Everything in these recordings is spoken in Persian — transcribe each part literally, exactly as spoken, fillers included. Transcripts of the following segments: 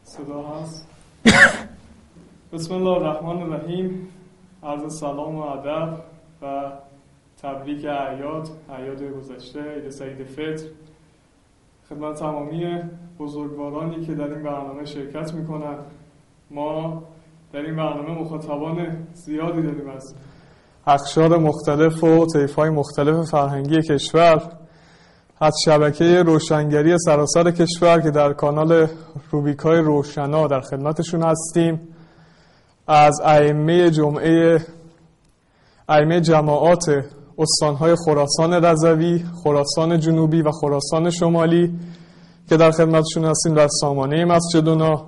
صدا هست. بسم الله الرحمن الرحیم. عرض سلام و ادب و تبریک اعیاد اعیاد گذشته، عید سعید فطر خدمت تمامی بزرگوارانی که در این برنامه شرکت میکنند. ما در این برنامه مخاطبان زیادی داریم از اقشار مختلف و طیف‌های مختلف فرهنگی کشور، از شبکه روشنگری سراسر کشور که در کانال روبیکای روشنا در خدمتشون هستیم، از ائمه جمعه ائمه جماعات استانهای خراسان رضوی، خراسان جنوبی و خراسان شمالی که در خدمتشون هستیم در سامانه مسجدنا،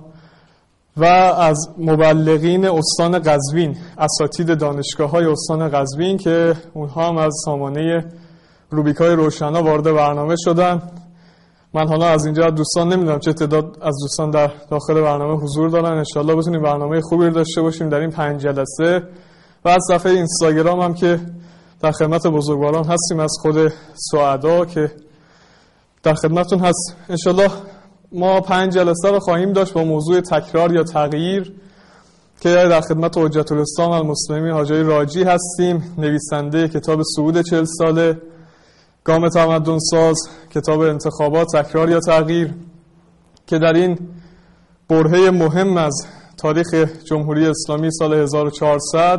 و از مبلغین استان قزوین، اساتید دانشگاه‌های استان قزوین که اونها هم از سامانه روبیکای روشنا وارد برنامه شدن. من حالا از اینجا دوستان نمیدونم چه تعداد از دوستان در داخل برنامه حضور دارن. انشالله بتونیم برنامه خوبی رو داشته باشیم در این پنج جلسه. و از صفحه اینستاگرام هم که در خدمت بزرگواران هستیم، از خود سعدا که در خدمتون هست. انشالله ما پنج جلسه رو خواهیم داشت با موضوع تکرار یا تغییر که در خدمت حجت الاسلام المسلمین حاجی راجی هستیم، نویسنده کتاب صعود چهل ساله، گام تمدن ساز، کتاب انتخابات تکرار یا تغییر، که در این برهه مهم از تاریخ جمهوری اسلامی سال هزار و چهارصد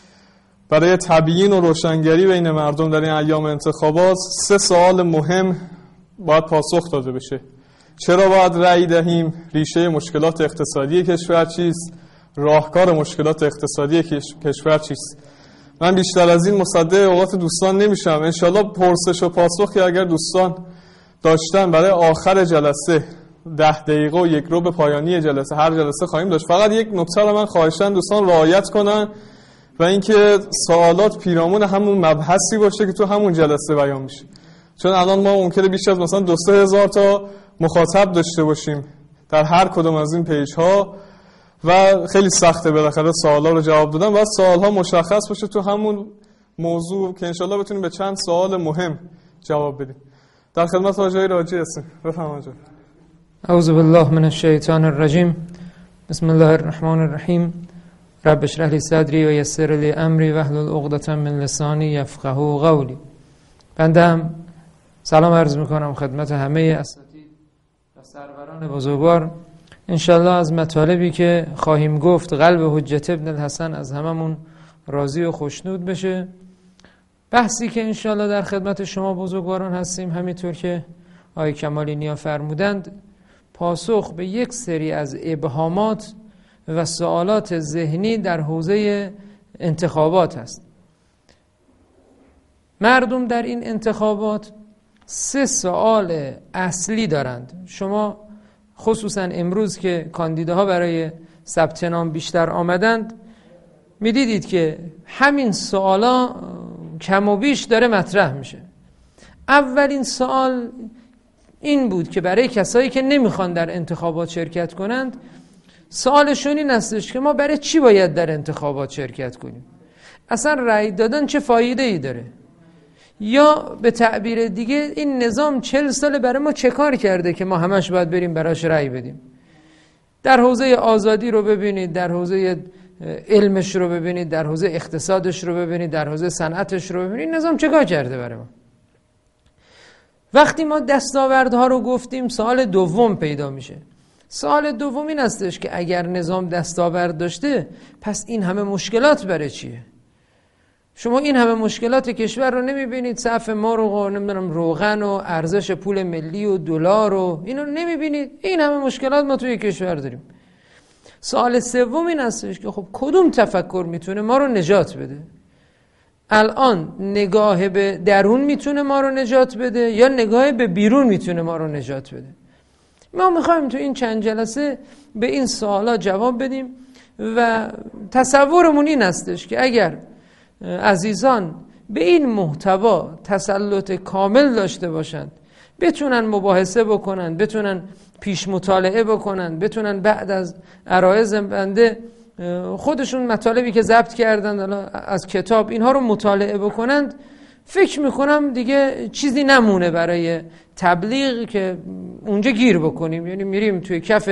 برای تبیین و روشنگری بین مردم در این ایام انتخابات سه سوال مهم باید پاسخ داده بشه. چرا باید رأی دهیم؟ ریشه مشکلات اقتصادی کشور چیست؟ راهکار مشکلات اقتصادی کشور چیست؟ من بیشتر از این مصدق اوقات دوستان نمیشم. انشالله پرسش و پاسخی اگر دوستان داشتن برای آخر جلسه ده دقیقه و یک رو به پایانی جلسه هر جلسه خواهیم داشت. فقط یک نکته رو من خواهشاً دوستان رعایت کنن و اینکه سوالات پیرامون همون مبحثی باشه که تو همون جلسه بیان میشه، چون الان ما ممکنه بیش از مثلا دو سه هزار تا مخاطب داشته باشیم در هر کدوم از این پیج ها و خیلی سخته بالاخره سوالا رو جواب دادن. باید سوالها مشخص باشه تو همون موضوع که انشالله بتونیم به چند سوال مهم جواب بدیم. در خدمت حاجی راجی هستیم. بفرمایید. اعوذ بالله من الشیطان الرجیم. بسم الله الرحمن الرحیم. رب اشرح لی صدری و یسر لی امری واحلل عقدة من لسانی یفقهوا قولی. بنده هم سلام عرض میکنم خدمت همه اساتید و سروران بزرگوار. انشالله از مطالبی که خواهیم گفت قلب حجت ابن الحسن از هممون راضی و خوشنود بشه. بحثی که انشالله در خدمت شما بزرگواران هستیم، همینطور که آقای کمالی نیا فرمودند، پاسخ به یک سری از ابهامات و سوالات ذهنی در حوزه انتخابات است. مردم در این انتخابات سه سوال اصلی دارند. شما خصوصا امروز که کاندیداها برای ثبت نام بیشتر آمدند میدیدید که همین سوالا کم و بیش داره مطرح میشه. اولین سوال این بود که برای کسایی که نمیخوان در انتخابات شرکت کنند، سوالشون این هستش که ما برای چی باید در انتخابات شرکت کنیم؟ اصلا رأی دادن چه فایده ای داره؟ یا به تعبیر دیگه این نظام چهل ساله برای ما چه کار کرده که ما همش باید بریم براش رأی بدیم؟ در حوزه آزادی رو ببینید، در حوزه علمش رو ببینید، در حوزه اقتصادش رو ببینید، در حوزه صنعتش رو ببینید، این نظام چه کار کرده برای ما؟ وقتی ما دستاوردها رو گفتیم، سوال دوم پیدا میشه. سوال دوم این هستش که اگر نظام دستاورد داشته، پس این همه مشکلات برای چیه؟ شما این همه مشکلات کشور رو نمیبینید؟ صف ما رو نمیدونم روغن و ارزش پول ملی و دلار و اینو نمیبینید؟ این همه مشکلات ما توی کشور داریم. سوال سوم این هستش که خب کدوم تفکر میتونه ما رو نجات بده؟ الان نگاه به درون میتونه ما رو نجات بده یا نگاه به بیرون میتونه ما رو نجات بده؟ ما میخوایم تو این چند جلسه به این سوالا جواب بدیم و تصورمون این هستش که اگر عزیزان به این محتوا تسلط کامل داشته باشند، بتونن مباحثه بکنن، بتونن پیش مطالعه بکنن، بتونن بعد از عرایض بنده خودشون مطالبی که ضبط کردن از کتاب اینها رو مطالعه بکنند، فکر میکنم دیگه چیزی نمونه برای تبلیغ که اونجا گیر بکنیم. یعنی میریم توی کف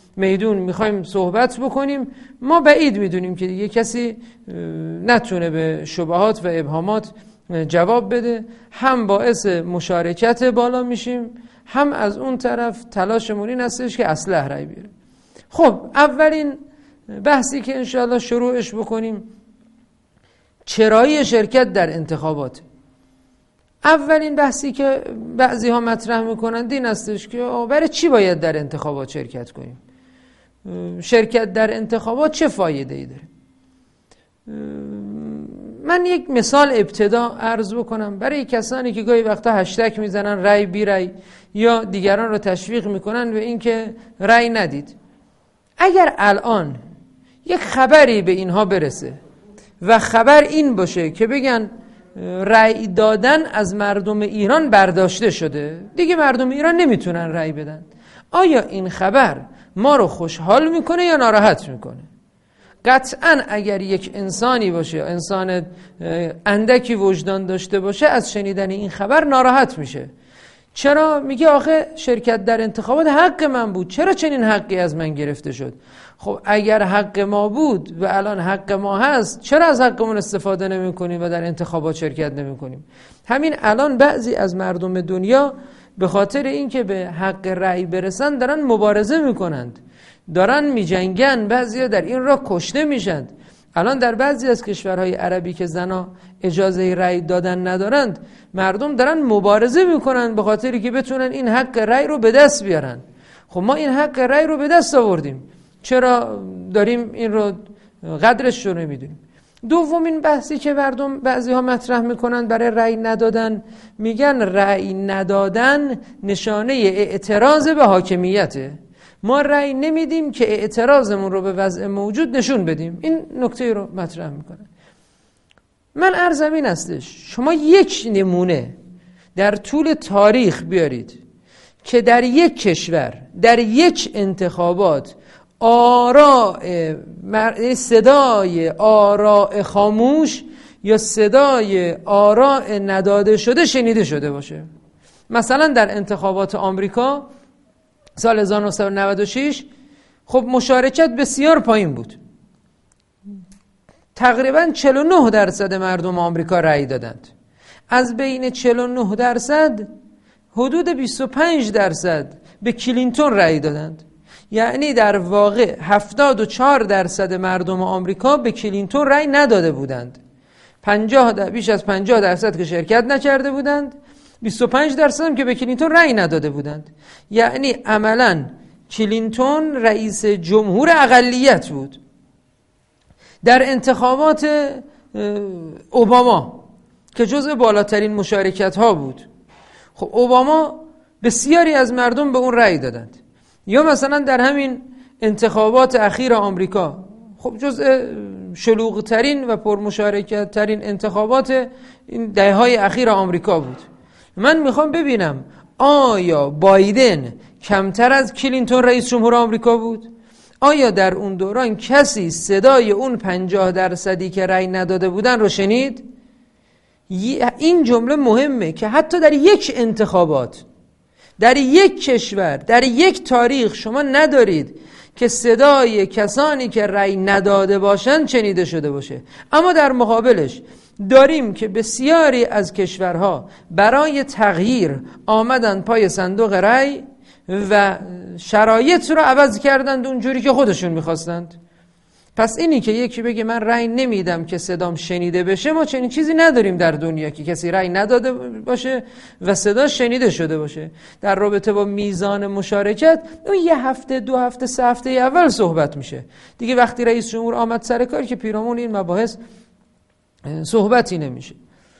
میدون میخوایم صحبت بکنیم، ما بعید میدونیم که دیگه کسی نتونه به شبهات و ابهامات جواب بده. هم باعث مشارکت بالا میشیم، هم از اون طرف تلاشمون این هستش که اصلح رای بیاره. خب اولین بحثی که انشاءالله شروعش بکنیم چرایی شرکت در انتخابات. اولین بحثی که بعضی ها مطرح میکنند این هستش که برای چی باید در انتخابات شرکت کنیم؟ شرکت در انتخابات چه فایده ای داره؟ من یک مثال ابتدا عرض بکنم برای کسانی که گاهی وقتا هشتگ میزنن رای بی رای یا دیگران رو تشویق میکنن به این که رای ندید. اگر الان یک خبری به اینها برسه و خبر این باشه که بگن رای دادن از مردم ایران برداشته شده، دیگه مردم ایران نمیتونن رای بدن، آیا این خبر ما رو خوشحال میکنه یا ناراحت میکنه؟ قطعا اگر یک انسانی باشه، انسان اندکی وجدان داشته باشه، از شنیدن این خبر ناراحت میشه. چرا؟ میگه آخه شرکت در انتخابات حق من بود، چرا چنین حقی از من گرفته شد؟ خب اگر حق ما بود و الان حق ما هست، چرا از حقمون استفاده نمی کنیم و در انتخابات شرکت نمی کنیم؟ همین الان بعضی از مردم دنیا به خاطر اینکه به حق رأی برسن دارن مبارزه میکنند، دارن میجنگن، بعضیا در این راه کشته میشند. الان در بعضی از کشورهای عربی که زنا اجازه رأی دادن ندارند، مردم دارن مبارزه میکنن به خاطری که بتونن این حق رأی رو به دست بیارن. خب ما این حق رأی رو به دست آوردیم، چرا داریم این رو قدرش رو نمیدونیم؟ دومین بحثی که مردم بعضی ها مطرح میکنن برای رأی ندادن، میگن رأی ندادن نشانه اعتراض به حاکمیته. ما رأی نمیدیم که اعتراضمون رو به وضع موجود نشون بدیم. این نکته رو مطرح میکنن. من عرضم این هستش، شما یک نمونه در طول تاریخ بیارید که در یک کشور در یک انتخابات آراء صدای آراء خاموش یا صدای آراء نداده شده شنیده شده باشه. مثلا در انتخابات آمریکا سال هزار و نهصد و نود و شش خب مشارکت بسیار پایین بود، تقریبا چهل و نه درصد مردم آمریکا رأی دادند. از بین چهل و نه درصد حدود بیست و پنج درصد به کلینتون رأی دادند. یعنی در واقع هفتاد و چهار درصد مردم آمریکا به کلینتون رأی نداده بودند. پنجاه در بیش از پنجاه درصد که شرکت نکرده بودند، بیست و پنج درصد هم که به کلینتون رأی نداده بودند. یعنی عملاً کلینتون رئیس جمهور اقلیت بود. در انتخابات اوباما که جزء بالاترین مشارکت ها بود، خب اوباما بسیاری از مردم به اون رأی دادند. یا مثلا در همین انتخابات اخیر آمریکا، خب جزء شلوغ ترین و پرمشارکت ترین انتخابات این دهه‌های اخیر آمریکا بود. من میخوام ببینم آیا بایدن کمتر از کلینتون رئیس جمهور آمریکا بود؟ آیا در اون دوران کسی صدای اون پنجاه درصدی که رأی نداده بودن رو شنید؟ این جمله مهمه که حتی در یک انتخابات، در یک کشور، در یک تاریخ شما ندارید که صدای کسانی که رأی نداده باشند شنیده شده باشه. اما در مقابلش داریم که بسیاری از کشورها برای تغییر آمدن پای صندوق رأی و شرایط رو عوض کردند اونجوری که خودشون میخواستند. پس اینی که یکی بگه من رأی نمیدم که صدام شنیده بشه، ما چنین چیزی نداریم در دنیا که کسی رأی نداده باشه و صدا شنیده شده باشه. در رابطه با میزان مشارکت اون یه هفته دو هفته سه هفته اول صحبت میشه دیگه. وقتی رئیس جمهور آمد سر کار که پیرامون این مباحث صحبتی نمیشه.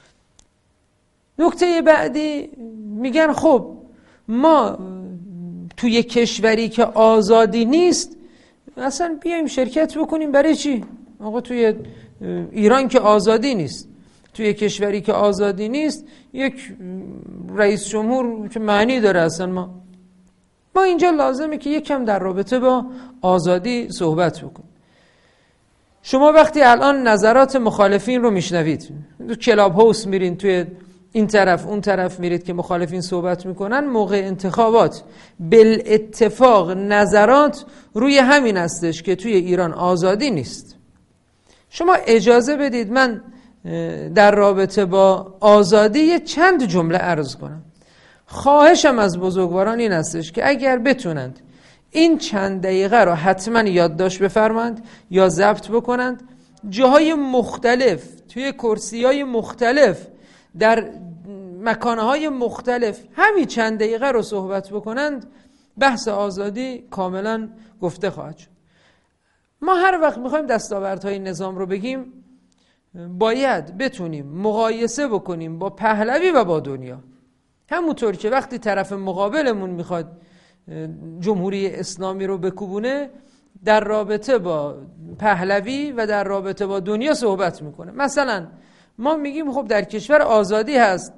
نکته بعدی میگن خب ما توی کشوری که آزادی نیست اصلا بیایم شرکت بکنیم، برای چی؟ آقا توی ایران که آزادی نیست، توی کشوری که آزادی نیست یک رئیس جمهور که معنی داره اصلا؟ ما ما اینجا لازمه که یکم در رابطه با آزادی صحبت بکنیم. شما وقتی الان نظرات مخالفین رو میشنوید، تو کلاب هاوس میرین، توی این طرف اون طرف میرید که مخالفین صحبت میکنن، موقع انتخابات بالاتفاق نظرات روی همین هستش که توی ایران آزادی نیست. شما اجازه بدید من در رابطه با آزادی چند جمله عرض کنم. خواهشم از بزرگواران این هستش که اگر بتونند این چند دقیقه رو حتما یادداشت بفرمایند یا ضبط بکنند، جاهای مختلف توی کرسی‌های مختلف در مکانهای مختلف همین چند دقیقه رو صحبت بکنند، بحث آزادی کاملا گفته خواهد شد. ما هر وقت میخوایم دستاوردهای نظام رو بگیم باید بتونیم مقایسه بکنیم با پهلوی و با دنیا. همونطور که وقتی طرف مقابلمون میخواد جمهوری اسلامی رو بکوبونه، در رابطه با پهلوی و در رابطه با دنیا صحبت میکنه. مثلا ما میگیم خب در کشور آزادی هست،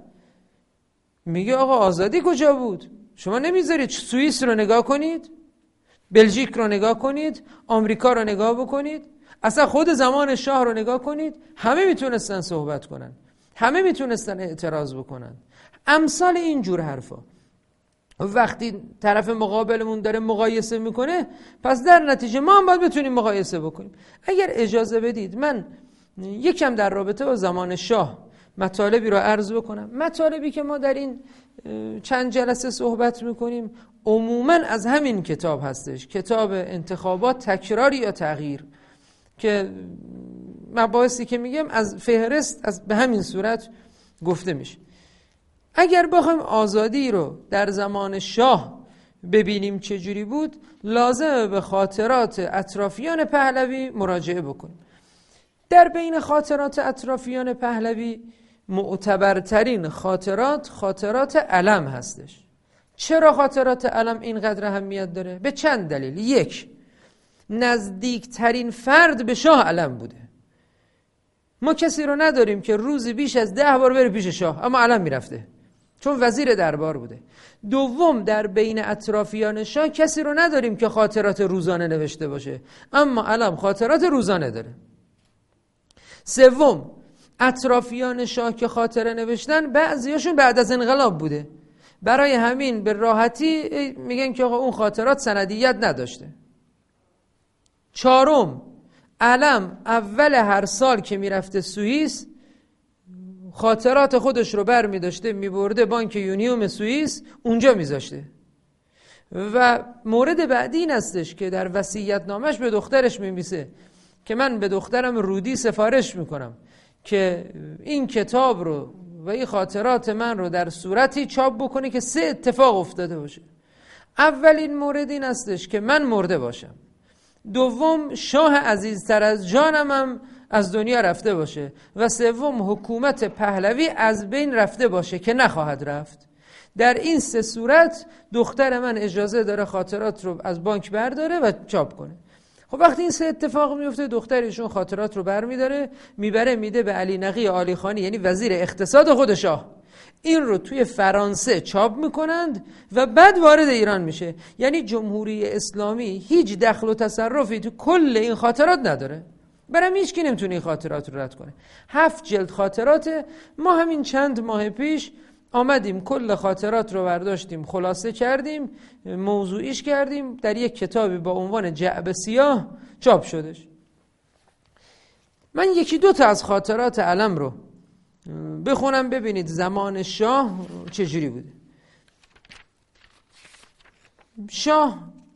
میگه آقا آزادی کجا بود؟ شما نمیذارید سوئیس رو نگاه کنید، بلژیک رو نگاه کنید، آمریکا رو نگاه بکنید، اصلا خود زمان شاه رو نگاه کنید، همه میتونستن صحبت کنن، همه میتونستن اعتراض بکنن. امثال اینجور حرفا وقتی طرف مقابلمون داره مقایسه میکنه، پس در نتیجه ما هم باید بتونیم مقایسه بکنیم. اگر اجازه بدید من یکم در رابطه با زمان شاه مطالبی رو عرض بکنم. مطالبی که ما در این چند جلسه صحبت میکنیم عموماً از همین کتاب هستش، کتاب انتخابات تکرار یا تغییر، که مباحثی که میگم از فهرست از به همین صورت گفته میشه. اگر بخوایم آزادی رو در زمان شاه ببینیم چجوری بود، لازمه به خاطرات اطرافیان پهلوی مراجعه بکنیم. در بین خاطرات اطرافیان پهلوی معتبرترین خاطرات خاطرات علم هستش. چرا خاطرات علم اینقدر اهمیت داره؟ به چند دلیل. یک، نزدیکترین فرد به شاه علم بوده. ما کسی رو نداریم که روزی بیش از ده بار بره پیش شاه، اما علم میرفته، چون وزیر دربار بوده. دوم، در بین اطرافیان شاه کسی رو نداریم که خاطرات روزانه نوشته باشه، اما علم خاطرات روزانه داره. سوم، اطرافیان شاه که خاطره نوشتن بعضیاشون بعد از انقلاب بوده، برای همین به راحتی میگن که آقا اون خاطرات سندیت نداشته. چهارم، علم اول هر سال که میرفته سوئیس خاطرات خودش رو بر میداشته میبرده بانک یونیوم سوئیس، اونجا میذاشته. و مورد بعدی این هستش که در وصیت نامش به دخترش میمیسه که من به دخترم رودی سفارش میکنم که این کتاب رو و این خاطرات من رو در صورتی چاپ بکنه که سه اتفاق افتاده باشه. اولین مورد این هستش که من مرده باشم. دوم، شاه عزیزتر از جانم هم از دنیا رفته باشه. و سوم، حکومت پهلوی از بین رفته باشه که نخواهد رفت. در این سه صورت دختر من اجازه داره خاطرات رو از بانک برداره و چاپ کنه. خب وقتی این سه اتفاق میفته، دخترشون خاطرات رو بر میداره میبره میده به علی نقی عالی خانی، یعنی وزیر اقتصاد خود شاه. این رو توی فرانسه چاپ میکنند و بعد وارد ایران میشه. یعنی جمهوری اسلامی هیچ دخل و تصرفی تو کل این خاطرات نداره، برای هیچ کی نمیتونه این خاطرات رو رد کنه. هفت جلد خاطرات. ما همین چند ماه پیش آمدیم کل خاطرات رو برداشتیم، خلاصه کردیم، موضوعیش کردیم، در یک کتابی با عنوان جعبه سیاه چاپ شدش. من یکی دو تا از خاطرات علم رو بخونم ببینید زمان شاه چجوری بوده. شاه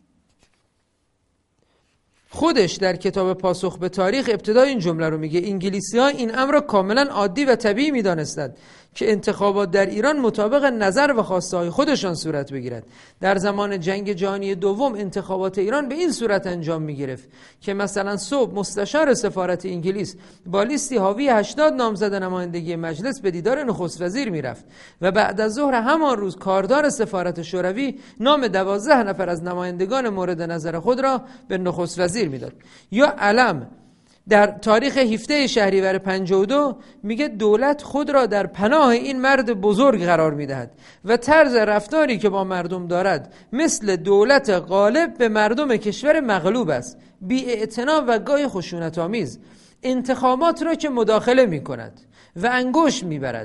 خودش در کتاب پاسخ به تاریخ ابتدای این جمله رو میگه: انگلیسی ها این امر را کاملا عادی و طبیعی میدانستند که انتخابات در ایران مطابق نظر و خواسته های خودشان صورت بگیرد. در زمان جنگ جهانی دوم انتخابات ایران به این صورت انجام میگرفت که مثلا صبح مستشار سفارت انگلیس با لیستی حاوی هشتاد نامزد نمایندگی مجلس به دیدار نخست وزیر میرفت و بعد از ظهر همان روز کاردار سفارت شوروی نام دوازده نفر از نمایندگان مورد نظر خود را به نخست وزیر میداد. یا علم در تاریخ هفده شهریور پنجاه و دو میگه دولت خود را در پناه این مرد بزرگ قرار میدهد و طرز رفتاری که با مردم دارد مثل دولت غالب به مردم کشور مغلوب است، بی‌اعتنا و گاهی خشونت آمیز. انتخابات را که مداخله میکند و انگشت میبرد،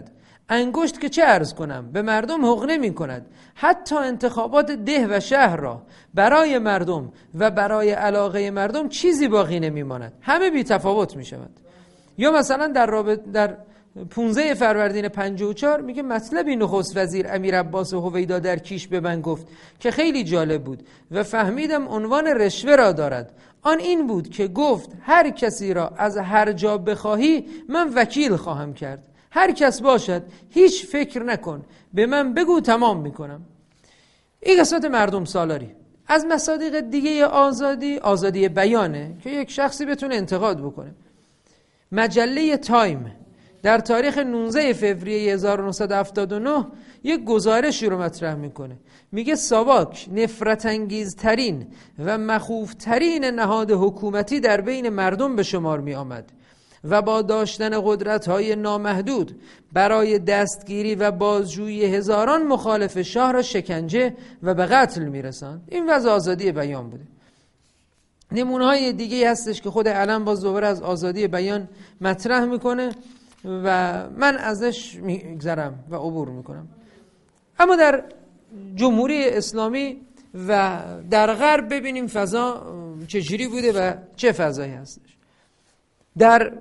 انگشت که چه عرض کنم، به مردم حق نمی کند. حتی انتخابات ده و شهر را برای مردم و برای علاقه مردم چیزی باقی نمی ماند، همه بی تفاوت می شود. یا مثلا در رابط در پانزده فروردین پنجاه و چهار میگه مطلبی نخست وزیر امیر عباس هویدا در کیش به من گفت که خیلی جالب بود و فهمیدم عنوان رشوه را دارد. آن این بود که گفت هر کسی را از هر جا بخواهی من وکیل خواهم کرد، هر کس باشد هیچ فکر نکن، به من بگو تمام میکنم. این قسمت مردم سالاری. از مصادیق دیگه آزادی، آزادی بیانه که یک شخصی بتونه انتقاد بکنه. مجله تایم در تاریخ نوزده فوریه هزار و نهصد و هفتاد و نه یک گزارشی رو مطرح میکنه. میگه ساواک نفرت انگیزترین و مخوفترین نهاد حکومتی در بین مردم به شمار می آمد و با داشتن قدرت‌های نامحدود برای دستگیری و بازجویی هزاران مخالف شاه را شکنجه و به قتل میرساند. این وضع آزادی بیان بوده. نمونه‌های دیگه هستش که خود علم باز دوباره از آزادی بیان مطرح میکنه و من ازش میگذرم و عبور میکنم. اما در جمهوری اسلامی و در غرب ببینیم فضا چجوری بوده و چه فضایی هستش. در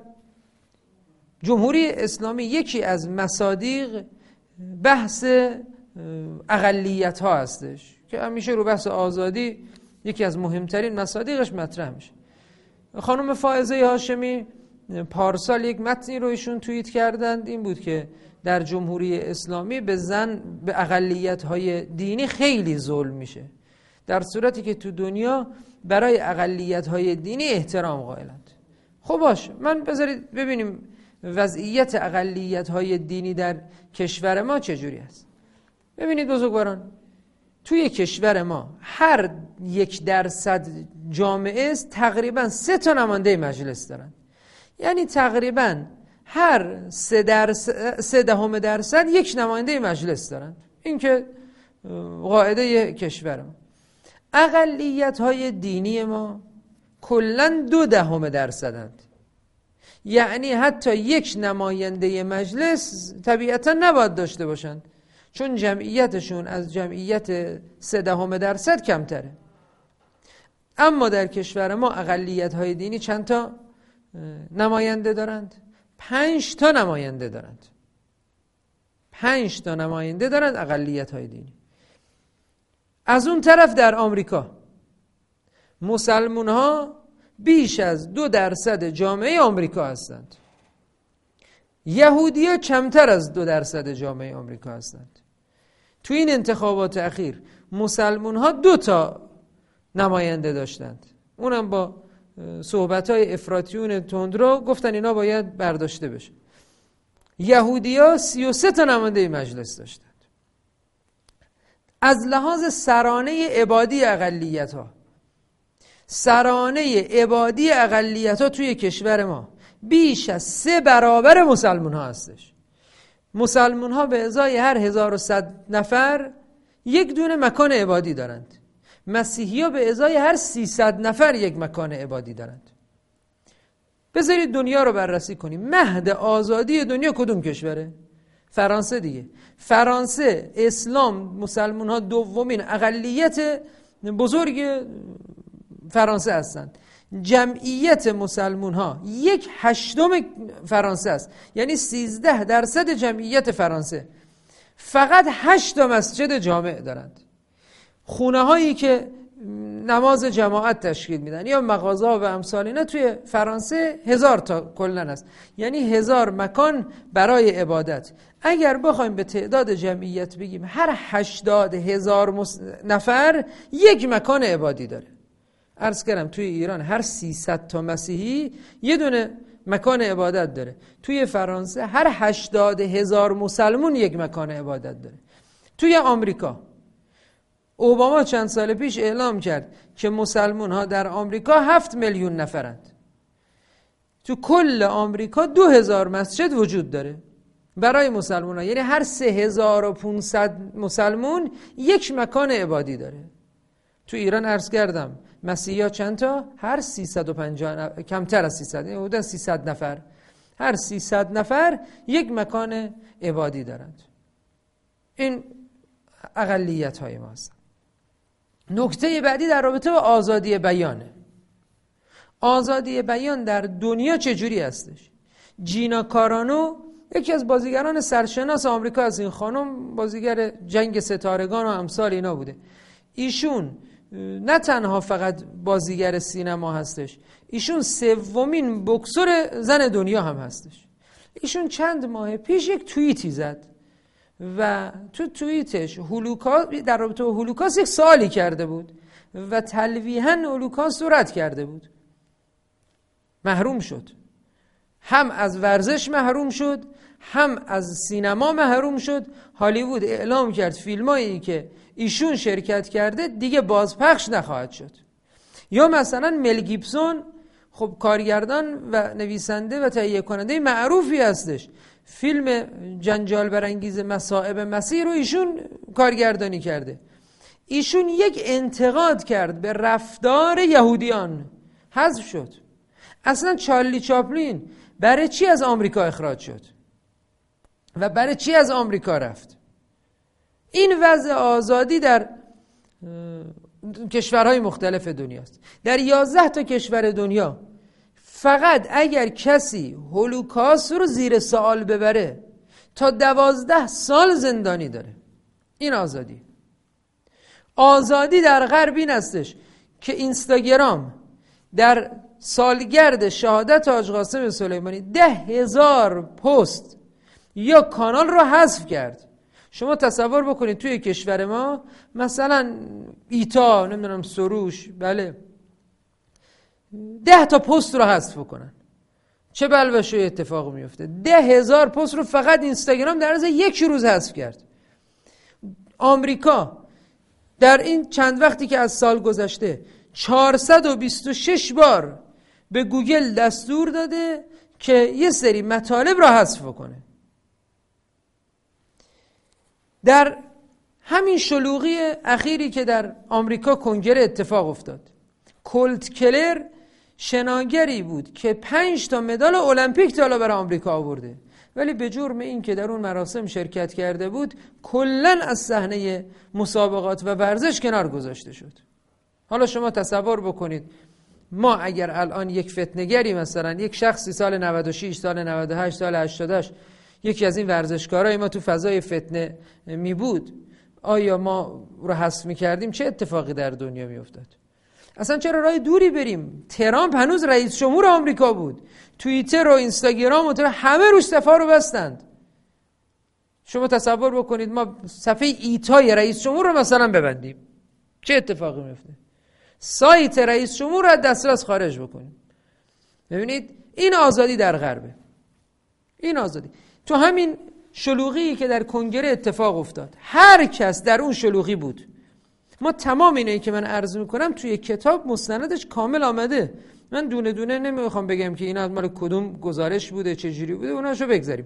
جمهوری اسلامی یکی از مصادیق بحث اقلیت ها هستش که همیشه رو بحث آزادی یکی از مهمترین مصادیقش مطرح میشه. خانم فائزه هاشمی پارسال یک متنی رو ایشون توییت کردند، این بود که در جمهوری اسلامی به زن به اقلیت های دینی خیلی ظلم میشه، در صورتی که تو دنیا برای اقلیت های دینی احترام قائلند. خب باشه، من بذارید ببینیم وضعیت اقلیت های دینی در کشور ما چجوری است. ببینید بزرگواران، توی کشور ما هر یک درصد جامعه است تقریبا سه تا نماینده مجلس دارن. یعنی تقریبا هر سه, درصد، سه دهم درصد یک نماینده مجلس دارن. این که قاعده کشور ما. اقلیت های دینی ما کلن دو دهم درصدند. یعنی حتی یک نماینده مجلس طبیعتا نباید داشته باشند، چون جمعیتشون از جمعیت سه دهم درصد کمتره. اما در کشور ما اقلیت های دینی چند تا نماینده دارند؟ پنج تا نماینده دارند. پنج تا نماینده دارند اقلیت های دینی. از اون طرف در آمریکا مسلمون ها بیش از دو درصد جامعه آمریکا هستند. یهودی ها کمتر از دو درصد جامعه آمریکا هستند. تو این انتخابات اخیر مسلمون ها دو تا نماینده داشتند، اونم با صحبت های افراطیون تندرو گفتن اینا باید برداشته بشه. یهودی ها سی و سه تا نماینده مجلس داشتند. از لحاظ سرانه عبادی اقلیت ها، سرانه عبادی اقلیت ها توی کشور ما بیش از سه برابر مسلمون ها هستش. مسلمون ها به ازای هر هزار و صد نفر یک دونه مکان عبادی دارند. مسیحی ها به ازای هر سیصد نفر یک مکان عبادی دارند. بذارید دنیا رو بررسی کنیم. مهد آزادی دنیا کدوم کشوره؟ فرانسه دیگه. فرانسه اسلام مسلمون ها دومین اقلیت بزرگ فرانسه هستند. جمعیت مسلمون ها یک هشتم فرانسه است، یعنی سیزده درصد جمعیت فرانسه. فقط هشت تا مسجد جامع دارند. خونه هایی که نماز جماعت تشکیل میدن یا مغازه ها و امثال اینا توی فرانسه هزار تا کلن است، یعنی هزار مکان برای عبادت. اگر بخوایم به تعداد جمعیت بگیم هر هشتاد هزار مس... نفر یک مکان عبادی داره. عرض کردم توی ایران هر سیصد تا مسیحی یه دونه مکان عبادت داره. توی فرانسه هر هشتاد هزار مسلمون یک مکان عبادت داره. توی آمریکا اوباما چند سال پیش اعلام کرد که مسلمون ها در آمریکا هفت میلیون نفرند. تو کل آمریکا دو هزار مسجد وجود داره برای مسلمون ها، یعنی هر سه هزار و پونصد مسلمون یک مکان عبادی داره. تو ایران عرض کردم مسیحی ها چند تا؟ هر سیصد و پنجاه نفر، کمتر از سیصد، یعنی حدود سیصد نفر. هر سیصد نفر یک مکان عبادی دارند. این اقلیت های ما هستند. نکته بعدی در رابطه با آزادی بیانه. آزادی بیان در دنیا چجوری هستش؟ جینا کارانو یکی از بازیگران سرشناس آمریکا از این خانم، بازیگر جنگ ستارگان و امثال اینا بوده. ایشون نه تنها فقط بازیگر سینما هستش، ایشون سومین بوکسور زن دنیا هم هستش. ایشون چند ماه پیش یک توییتی زد و تو توییتش هولوکاست، در رابطه با هولوکاست یک سوالی کرده بود و تلویحاً هولوکاست رو رد کرده بود. محروم شد، هم از ورزش محروم شد، هم از سینما محروم شد. هالیوود اعلام کرد فیلمایی که ایشون شرکت کرده دیگه بازپخش نخواهد شد. یا مثلا مل گیبسون، خب کارگردان و نویسنده و تهیه کننده معروفی هستش، فیلم جنجال برانگیز مصائب مسیح رو ایشون کارگردانی کرده. ایشون یک انتقاد کرد به رفتار یهودیان، حذف شد. اصلا چارلی چاپلین برای چی از آمریکا اخراج شد و برای چی از آمریکا رفت؟ این وضع آزادی در کشورهای مختلف دنیاست. در یازده تا کشور دنیا فقط اگر کسی هولوکاست رو زیر سوال ببره تا دوازده سال زندانی داره. این آزادی. آزادی در غرب این هستش که اینستاگرام در سالگرد شهادت حاج قاسم سلیمانی ده هزار پست یا کانال رو حذف کرد. شما تصور بکنید توی کشور ما مثلا ایتا، نمیدونم سروش، بله ده تا پست رو حذف بکنن، چه بلوشوی اتفاق میفته؟ ده هزار پست رو فقط اینستاگرام در عرض یک روز حذف کرد. آمریکا در این چند وقتی که از سال گذشته چهارصد و بیست و شش بار به گوگل دستور داده که یه سری مطالب را حذف کنه. در همین شلوغی اخیری که در آمریکا کنگره اتفاق افتاد، کولت کلر شناگری بود که پنج تا مدال المپیک تا حالا برای آمریکا آورده، ولی به جرم این که در اون مراسم شرکت کرده بود کلاً از صحنه مسابقات و ورزش کنار گذاشته شد. حالا شما تصور بکنید ما اگر الان یک فتنه‌گری، مثلا یک شخصی سال نود و شش، سال نود و هشت، سال هشتاد و هشت یکی از این ورزشکارای ما تو فضای فتنه می بود، آیا ما رو حذف می کردیم؟ چه اتفاقی در دنیا می افتاد؟ اصلا چرا راه دوری بریم؟ ترامپ هنوز رئیس جمهور آمریکا بود، توییتر و اینستاگرام و همه روش صفحه رو بستند. شما تصور بکنید ما صفحه ایتای رئیس جمهور رو مثلا ببندیم، چه اتفاقی می افته؟ سایت رئیس جمهور رو از دسترس خارج بکنیم. ببینید این آزادی در غربه. این آزادی تو همین شلوغی که در کنگره اتفاق افتاد، هر کس در اون شلوغی بود. ما تمام اینایی که من عرض میکنم توی کتاب مستندش کامل آمده. من دونه دونه نمیخوام بگم که اینا مال کدوم گزارش بوده، چه جوری بوده، اوناشو بگذاریم.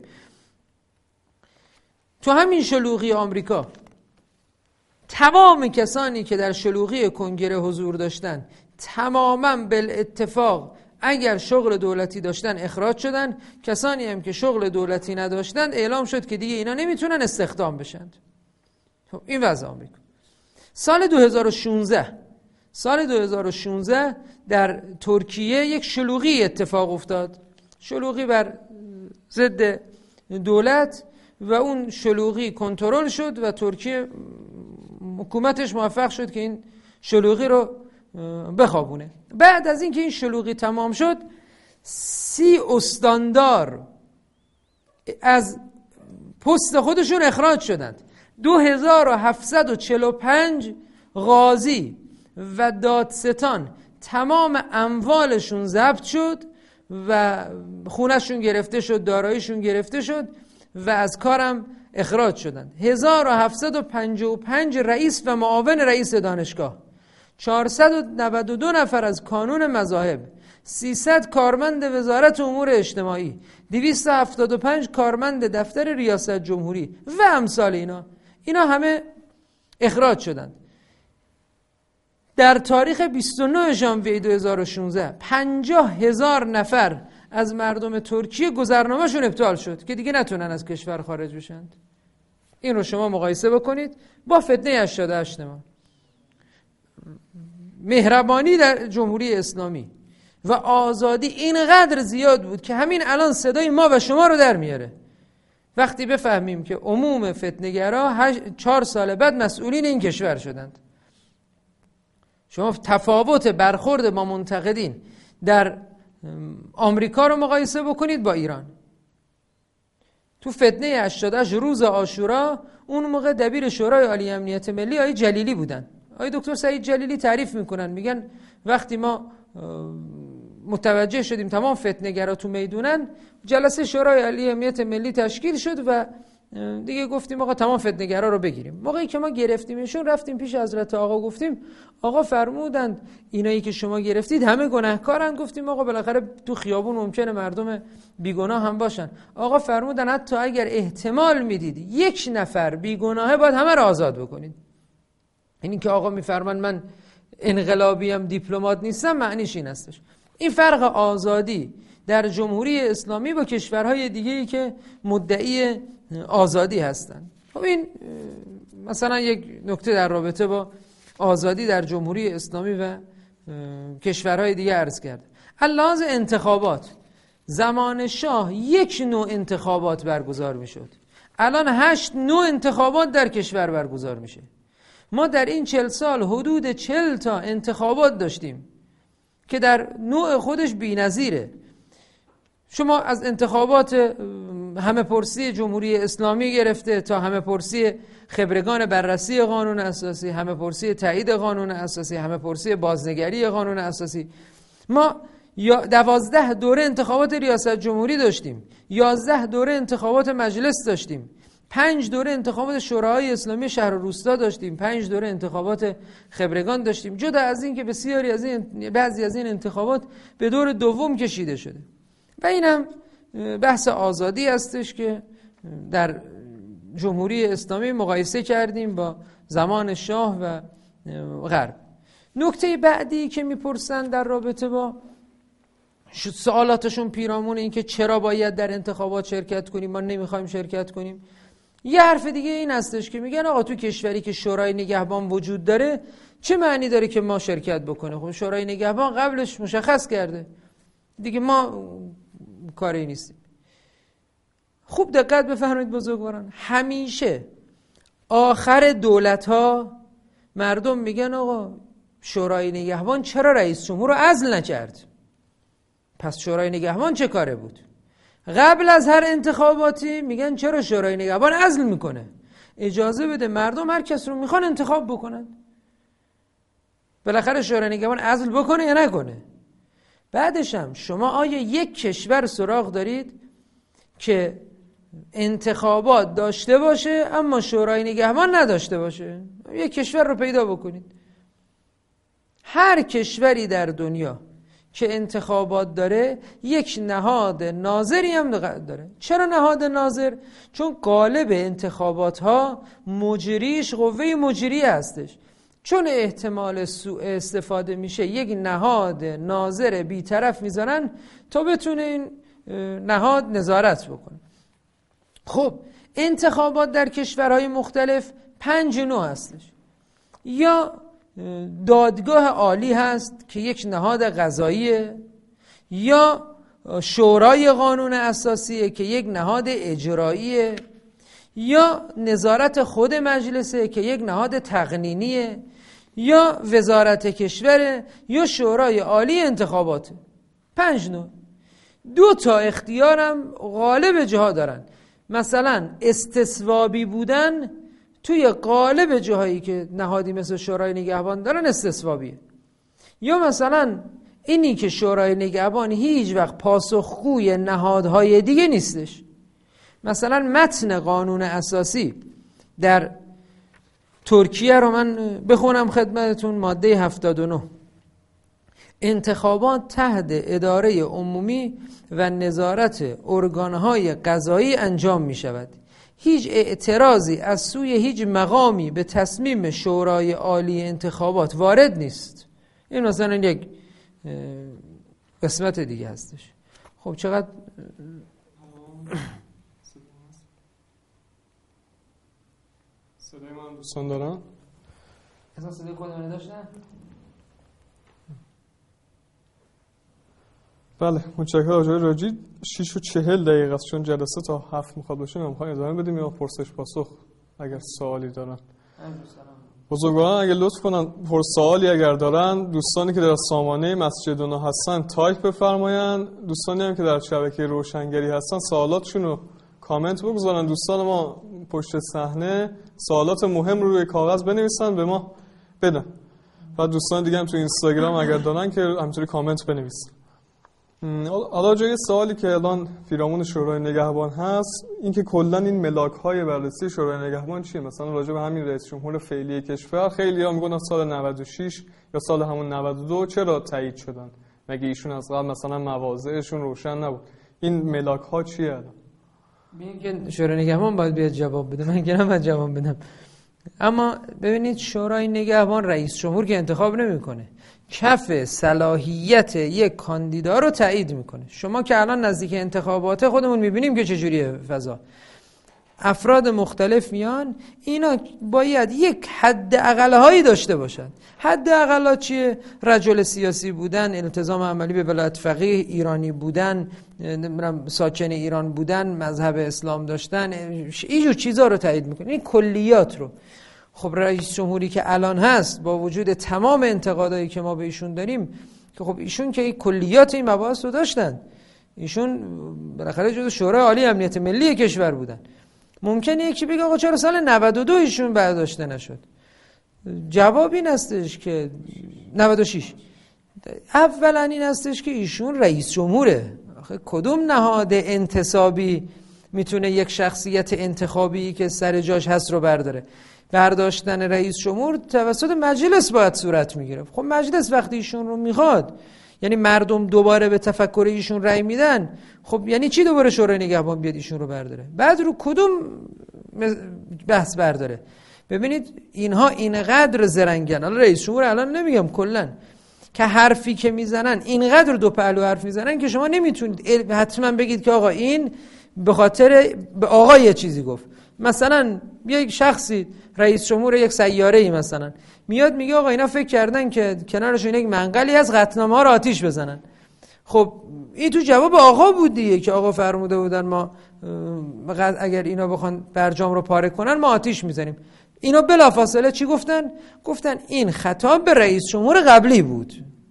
تو همین شلوغی آمریکا تمام کسانی که در شلوغی کنگره حضور داشتن تماما بالاتفاق اگر شغل دولتی داشتن اخراج شدن. کسانی هم که شغل دولتی نداشتن اعلام شد که دیگه اینا نمیتونن استخدام بشن. این وضع آمریکا. سال دو هزار و شانزده سال دو هزار و شانزده در ترکیه یک شلوغی اتفاق افتاد، شلوغی بر ضد دولت، و اون شلوغی کنترل شد و ترکیه حکومتش موفق شد که این شلوغی رو بخوابونه. بعد از اینکه این شلوغی تمام شد، سی استاندار از پست خودشون اخراج شدند. دو هزار و هفتصد و چهل و پنج قاضی و دادستان تمام اموالشون ضبط شد و خونهشون گرفته شد، داراییشون گرفته شد و از کارم اخراج شدند. هزار و هفتصد و پنجاه و پنج رئیس و معاون رئیس دانشگاه، چهارصد و نود و دو نفر از کانون مذاهب، سیصد کارمند وزارت امور اجتماعی، دویست و هفتاد و پنج کارمند دفتر ریاست جمهوری و امثال اینا اینا همه اخراج شدند. در تاریخ بیست و نه ژانویه دو هزار و شانزده پنجاه هزار نفر از مردم ترکیه گذرنامه‌شون ابطال شد که دیگه نتونن از کشور خارج بشن. این رو شما مقایسه بکنید با فتنه هشتاد و هشت ما. مهربانی در جمهوری اسلامی و آزادی اینقدر زیاد بود که همین الان صدای ما و شما رو در میاره. وقتی بفهمیم که عموم فتنه‌گرا چهار سال بعد مسئولین این کشور شدند. شما تفاوت برخورد با منتقدین در آمریکا رو مقایسه بکنید با ایران. تو فتنه هشتاد و هشت روز عاشورا اون موقع دبیر شورای عالی امنیت ملی آقای جلیلی بودن. آقای دکتر سعید جلیلی تعریف میکنن، میگن وقتی ما متوجه شدیم تمام فتنه‌گرا تو میدونن، جلسه شورای عالی امنیت ملی تشکیل شد و دیگه گفتیم آقا تمام فتنه‌گرا رو بگیریم. موقعی که ما گرفتیمشون رفتیم پیش حضرت آقا گفتیم آقا فرمودند اینایی که شما گرفتید همه گناهکارن. گفتیم آقا بالاخره تو خیابون ممکنه مردم بیگناه هم باشن. آقا فرمودن حتی اگر احتمال میدید یک نفر بیگناهه باید همه رو آزاد بکنید. این که آقا میفرمان من انقلابیم دیپلمات نیستم معنیش این هستش. این فرق آزادی در جمهوری اسلامی با کشورهای دیگه‌ای که مدعی آزادی هستند. خب این مثلا یک نکته در رابطه با آزادی در جمهوری اسلامی و کشورهای دیگه عرض کرد. لحاظ انتخابات زمان شاه یک نوع انتخابات برگزار میشد، الان هشت نوع انتخابات در کشور برگزار میشه. ما در این چل سال حدود چل تا انتخابات داشتیم که در نوع خودش بی‌نظیره. شما از انتخابات همه پرسی جمهوری اسلامی گرفته تا همه پرسی خبرگان بررسی قانون اساسی، همه پرسی تایید قانون اساسی، همه پرسی بازنگری قانون اساسی، ما یا دوازده دوره انتخابات ریاست جمهوری داشتیم، یازده دوره انتخابات مجلس داشتیم، پنج دوره انتخابات شورای اسلامی شهر و روستا داشتیم، پنج دوره انتخابات خبرگان داشتیم. جدا از این که بسیاری از این بعضی از این انتخابات به دور دوم کشیده شده. و اینم بحث آزادی هستش که در جمهوری اسلامی مقایسه کردیم با زمان شاه و غرب. نکته بعدی که میپرسن در رابطه با سوالاتشون پیرامون این که چرا باید در انتخابات شرکت کنیم، ما نمیخوایم شرکت کنیم. یه حرف دیگه این هستش که میگن آقا تو کشوری که شورای نگهبان وجود داره چه معنی داره که ما شرکت بکنه؟ خب شورای نگهبان قبلش مشخص کرده دیگه، ما کاری نیستیم. خوب دقت بفرمایید بزرگواران، همیشه آخر دولت ها مردم میگن آقا شورای نگهبان چرا رئیس جمهور رو عزل نکرد؟ پس شورای نگهبان چه کاره بود؟ قبل از هر انتخاباتی میگن چرا شورای نگهبان عزل میکنه؟ اجازه بده مردم هر کس رو میخوان انتخاب بکنن. بالاخره شورای نگهبان عزل بکنه یا نکنه؟ بعدش هم شما آیا یک کشور سراغ دارید که انتخابات داشته باشه اما شورای نگهبان نداشته باشه؟ یک کشور رو پیدا بکنید. هر کشوری در دنیا که انتخابات داره یک نهاد ناظری هم داره. چرا نهاد ناظر؟ چون غالب انتخابات ها مجریش قوه مجریه هستش. چون احتمال سوء استفاده میشه یک نهاد ناظر بی‌طرف میذارن تا بتونه این نهاد نظارت بکنه. خب انتخابات در کشورهای مختلف پنج نوع هستش. یا دادگاه عالی هست که یک نهاد قضاییه، یا شورای قانون اساسیه که یک نهاد اجراییه، یا نظارت خود مجلسه که یک نهاد تقنینیه، یا وزارت کشوره، یا شورای عالی انتخاباته. پنج نوع. دو تا اختیارم غالب جاها دارن. مثلا استصوابی بودن توی غالب جاهایی که نهادی مثل شورای نگهبان دارن استصوابیه. یا مثلا اینی که شورای نگهبان هیچ وقت پاسخگوی نهادهای دیگه نیستش. مثلا متن قانون اساسی در ترکیه رو من بخونم خدمتتون، ماده هفتاد و نه: انتخابات تحت اداره عمومی و نظارت ارگانهای قضایی انجام می شود. هیچ اعتراضی از سوی هیچ مقامی به تصمیم شورای عالی انتخابات وارد نیست. این مثلا یک قسمت دیگه هستش. خب چقدر صدای من دوستان دارن؟ اصلا صدای خودمونه داشتن؟ بله متشکرم آقای راجی. شیش و چهل دقیقه است چون جلسه تا هفت میخواد باشه. میخوایم ادامه بدیم یا پرسش پاسخ اگر سوالی دارن؟ بزرگواران اگر لطف کنن پر سوالی اگر دارن، دوستانی که در سامانه مسجد نو هستن تایپ بفرمایند، دوستانی هم که در شبکه روشنگری هستن سوالاتشون رو کامنت بگذارن. دوستان ما پشت صحنه سوالات مهم رو روی کاغذ بنویسن به ما بدن. بعد دوستان دیگه هم تو اینستاگرام اگر دارن که همینطوری کامنت بنویسن. حالا جای سوالی که الان پیرامون شورای نگهبان هست این که کلا این ملاک‌های بررسی شورای نگهبان چیه؟ مثلا راجع به همین رئیس جمهور فعلی کشور خیلی‌ها میگن سال نود و شش یا سال همون نود و دو چرا تایید شدن؟ مگه ایشون از قبل مثلا مواضعشون روشن نبود؟ این ملاک‌ها چیه الان؟ میگن که شورای نگهبان باید بیاد جواب بده. من که نباید جواب بدم. اما ببینید شورای نگهبان رئیس جمهور که انتخاب نمی‌کنه، کف صلاحیت یک کاندیدا رو تایید میکنه. شما که الان نزدیک انتخابات خودمون میبینیم که چجوریه فضا، افراد مختلف میان، اینا باید یک حد اقل‌هایی داشته باشن. حد اقل‌ها چیه؟ رجل سیاسی بودن، التزام عملی به ولایت فقیه، ایرانی بودن، ساکن ایران بودن، مذهب اسلام داشتن، اینجور چیزا رو تایید میکنه، این کلیات رو. خب رئیس جمهوری که الان هست با وجود تمام انتقادایی که ما به ایشون داریم که خب ایشون که کلیات این مباحث رو داشتن، ایشون بالاخره جزو شورای عالی امنیت ملی کشور بودن. ممکنه یکی بگه آقا چرا سال نود و دو ایشون برداشته نشد؟ جواب این هستش که نود و شش اولا این هستش که ایشون رئیس جمهوره. آخه کدوم نهاد انتصابی میتونه یک شخصیت انتخابی که سر جاش هست رو برداره؟ برداشتن رئیس جمهور توسط مجلس باید صورت میگیره. خب مجلس وقتی ایشون رو میخواد، یعنی مردم دوباره به تفکر ایشون رأی میدن، خب یعنی چی دوباره شورای نگهبان بیاد ایشون رو برداره؟ بعد رو کدوم بحث برداره؟ ببینید اینها اینقدر زرنگن. حالا رئیس جمهور الان نمیگم کلا، که حرفی که میزنن اینقدر دو پهلو حرف میزنن که شما نمیتونید حتما بگید که آقا این به خاطر به آقا یه چیزی گفت. مثلا یک شخصی رئیس جمهور یک سیاره ای مثلا میاد میگه آقا اینا فکر کردن که کنارشون یک منقلی از قطعنامه ها رو آتیش بزنن. خب این تو جواب آقا بود دیگه که آقا فرموده بودن ما اگر اینا بخوان برجام رو پاره کنن ما آتیش میزنیم. اینا بلافاصله چی گفتن؟ گفتن این خطاب به رئیس جمهور قبلی بود.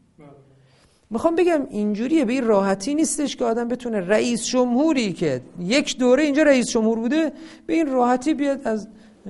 میخوام بگم اینجوریه، به این راحتی نیستش که آدم بتونه رئیس جمهوری که یک دوره اینجا رئیس جمهور بوده به این راحتی بیاد از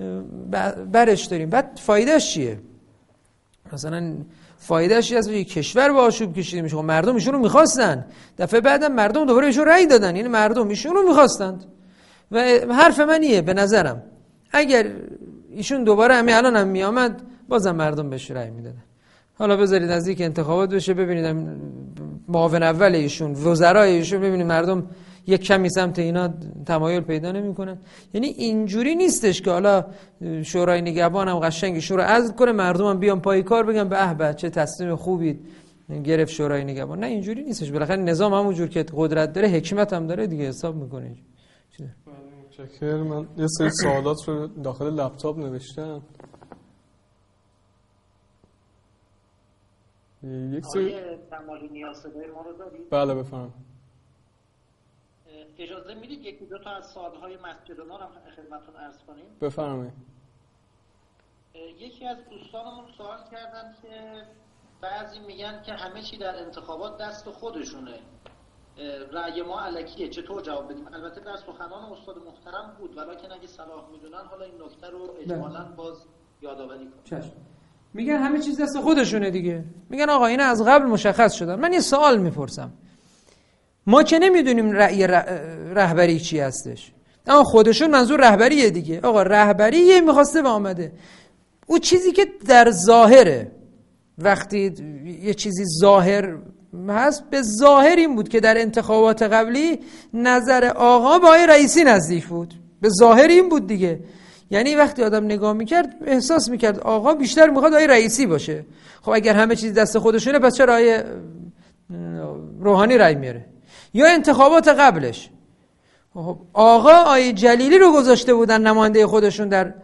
برش داریم. بعد فایدهش چیه؟ مثلا فایدهش چیه؟ از یک کشور با آشوب کشیده میشه. خب مردم ایشون رو میخواستن، دفعه بعدم مردم دوباره ایشون رأی دادن، یعنی مردم ایشون رو میخواستند. و حرف منیه به نظرم اگر ایشون دوباره همین الان هم میامد بازم مردم بهش رأی میدادن. حالا بذارید نزدیک انتخابات بشه ببینید معاون اول ایشون، وزرای ایشون، ببینید مردم یک کمی سمت اینا تمایل پیدا نمیکنن. یعنی اینجوری نیستش که حالا شورای نگهبان هم قشنگ ایشون رو عزل کنه مردم هم بیان پای کار بگن به به چه تصمیم خوبی گرفت شورای نگهبان. نه اینجوری نیستش. بالاخره نظام همونجور که قدرت داره حکمت هم داره دیگه، حساب میکنه. متشکرم. من یه سری سوالات رو داخل لپتاپ نوشتم. یک سری تمالی نیاز صدای ما رو دارید؟ بله بفرمایید. اجازه میدید یکی دو تا از سوالهای مسجد نور هم خدمتتون عرض کنیم؟ بفرمایید. یکی از دوستانمون سوال کردن که بعضی میگن که همه چی در انتخابات دست خودشونه، رأی ما الکیه، چطور جواب بدیم؟ البته در سخنان استاد محترم بود، ولکن اگه صلاح میدونن حالا این نکته رو اجمالاً باز یادآوری کنیم. میگن همه چیز دست خودشونه دیگه. میگن آقا اینا از قبل مشخص شدن. من یه سوال میپرسم، ما که نمیدونیم رأی رهبری چی هستش، اما خودشون منظور رهبریه دیگه. آقا رهبری میخواسته و آمده. او چیزی که در ظاهره، وقتی یه چیزی ظاهر هست، به ظاهر این بود که در انتخابات قبلی نظر آقا با آقای رئیسی نزدیک بود. به ظاهر این بود دیگه. یعنی وقتی آدم نگاه میکرد احساس میکرد آقا بیشتر میخواد آقای رئیسی باشه. خب اگر همه چیز دست خودشونه پس چرا آقای روحانی رأی میاره؟ یا انتخابات قبلش. آقا آیه جلیلی رو گذاشته بودن نماینده خودشون در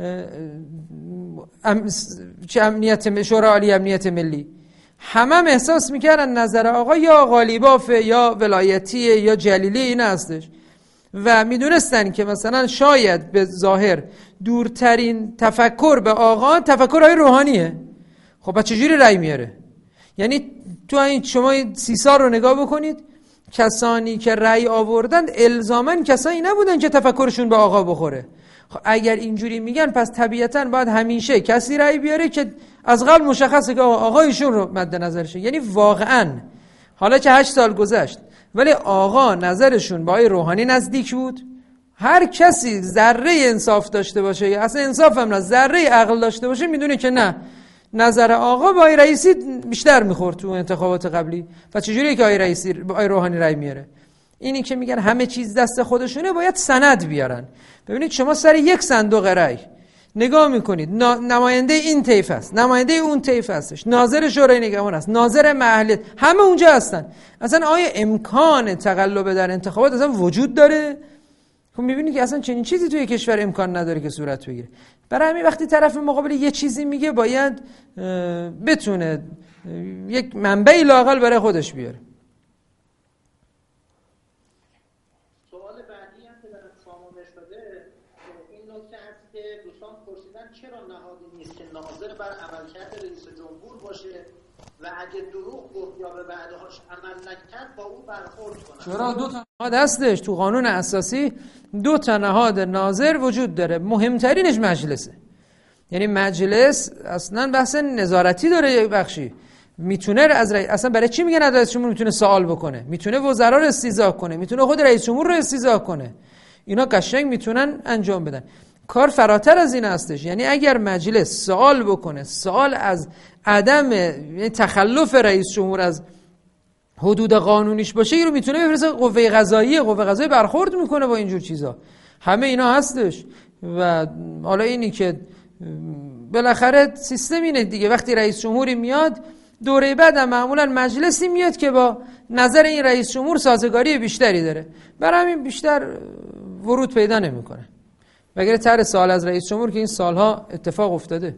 ام... چه امنیت شورای عالی امنیت ملی. همه هم احساس میکردن نظر آقا یا غالیبافه یا ولایتیه یا جلیلی این هستش و میدونستن که مثلا شاید به ظاهر دورترین تفکر به آقا تفکرهای روحانیه. خب با چجوری رأی میاره؟ یعنی تو این شما سی سال رو نگاه بکنید، کسانی که رأی آوردن الزاماً کسانی نبودن که تفکرشون به آقا بخوره. خب اگر اینجوری میگن پس طبیعتاً باید همیشه کسی رأی بیاره که از قبل مشخصه که آقا ایشون رو مد نظرشه. یعنی واقعاً حالا که هشت سال گذشت ولی آقا نظرشون با آقای روحانی نزدیک بود. هر کسی ذره انصاف داشته باشه یا اصلا انصاف هم نه ذره عقل داشته باشه میدونه که نه، نظر آقا با آقای رئیسی بیشتر میخورد تو انتخابات قبلی. و چجوریه که آقای رئیسی با آقای روحانی رأی میاره؟ اینی که میگن همه چیز دست خودشونه، باید سند بیارن. ببینید شما سر یک صندوق رأی نگاه میکنید، نماینده این طیف است، نماینده اون طیف هستش، ناظر شورای نگهبان است، ناظر محلی، همه اونجا هستن. اصلا آیا امکان تقلب در انتخابات اصلا وجود داره؟ خب میبینید که اصلا چنین چیزی توی کشور امکان نداره که صورت بگیره. برای همین وقتی طرف مقابل یه چیزی میگه باید بتونه یک منبعی لااقل برای خودش بیاره. سوال بعدی هم که در سامانش شده این نکته هست که دوستان پرسیدن چرا نهادی نیست که ناظر بر عملکرد رئیس جمهور باشه و اگه دروغ گفت یا به وعده‌هاش عمل نکرد با او برخورد کنه. چرا دو تا نهاد هستش تو قانون اساسی، دو تا نهاد ناظر وجود داره، مهمترینش مجلسه. یعنی مجلس اصلا بحث نظارتی داره، یک بخشی میتونه از رئیس، اصلا برای چی میگن رئیس جمهور میتونه سوال بکنه، میتونه وزرا رو استیضاح کنه، میتونه خود رئیس جمهور رو استیضاح کنه، اینا قشنگ میتونن انجام بدن. کار فراتر از این هستش. یعنی اگر مجلس سوال بکنه، سوال از عدم یعنی تخلف رئیس جمهور از حدود قانونیش باشه، این رو میتونه بفرسته قوه قضاییه، قوه قضاییه برخورد میکنه با اینجور چیزا. همه اینا هستش. و حالا اینی که بالاخره سیستم اینه دیگه، وقتی رئیس جمهوری میاد دوره بعد هم معمولا مجلسی میاد که با نظر این رئیس جمهور سازگاری بیشتری داره، برای همین بیشتر ورود پیدا نمیکنه. وگرنه طرح سوال از رئیس جمهور که این سالها اتفاق افتاده.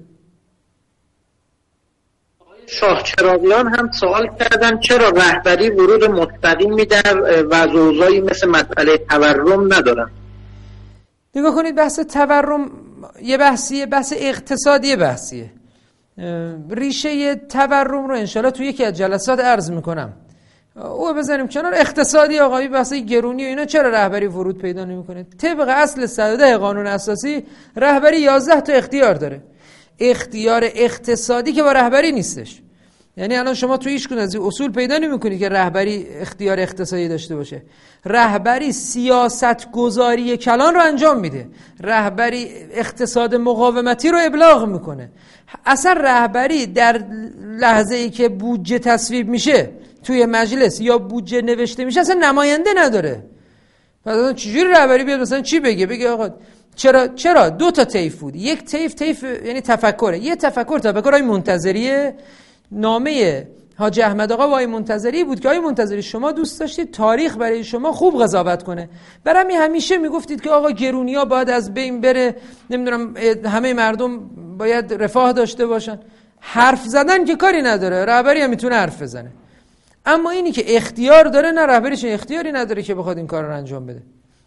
شاه چراغیان هم سوال کردن چرا رهبری ورود مستقیمی در وضعی مثل مسئله تورم ندارن. نگاه کنید بحث تورم یه بحثیه، بحث اقتصادی بحثیه. ریشه تورم رو انشالله توی یکی از جلسات عرض میکنم. او بزنیم کنار. اقتصادی آقایی بحث گرونی و اینا چرا رهبری ورود پیدا نمیکنه؟ طبق اصل صد و ده قانون اساسی رهبری یازده تا اختیار داره. اختیار اقتصادی که با رهبری نیستش. یعنی الان شما توی هیچ کدوم از این اصول پیدا نمی‌کنی که رهبری اختیار اقتصادی داشته باشه. رهبری سیاست گذاری کلان رو انجام میده. رهبری اقتصاد مقاومتی رو ابلاغ میکنه. اصلا رهبری در لحظه‌ای که بودجه تصویب میشه توی مجلس یا بودجه نوشته میشه اصلا نماینده نداره. مثلا چجوری رهبری بیاد مثلا چی بگه؟ بگه آقا چرا چرا دو تا طیف بود. یک طیف طیف یعنی تفکره. یه تفکر تفکرای منتظریه. نامه حاج احمد آقا وای منتظری بود که آقای منتظری شما دوست داشتید تاریخ برای شما خوب قضاوت کنه، برای همیشه میگفتید که آقا گرونیا باید از بین بره، نمیدونم همه مردم باید رفاه داشته باشن. حرف زدن که کاری نداره، رهبری هم میتونه حرف بزنه، اما اینی که اختیار داره نه، رهبریش اختیاری نداره که بخواد این کار رو انجام بده.